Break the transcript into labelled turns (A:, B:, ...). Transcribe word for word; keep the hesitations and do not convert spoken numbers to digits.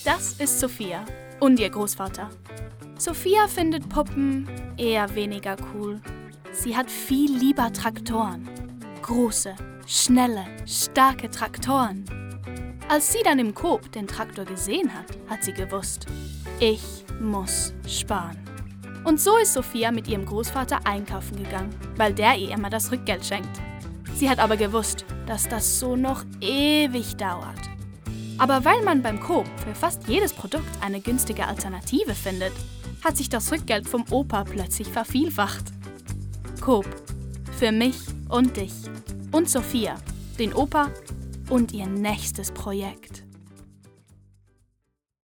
A: Das ist Sophia und ihr Großvater. Sophia findet Puppen eher weniger cool. Sie hat viel lieber Traktoren. Große, schnelle, starke Traktoren. Als sie dann im Coop den Traktor gesehen hat, hat sie gewusst, ich muss sparen. Und so ist Sophia mit ihrem Großvater einkaufen gegangen, weil der ihr immer das Rückgeld schenkt. Sie hat aber gewusst, dass das so noch ewig dauert. Aber weil man beim Coop für fast jedes Produkt eine günstige Alternative findet, hat sich das Rückgeld vom Opa plötzlich vervielfacht. Coop. Für mich und dich. Und Sophia, den Opa und ihr nächstes Projekt.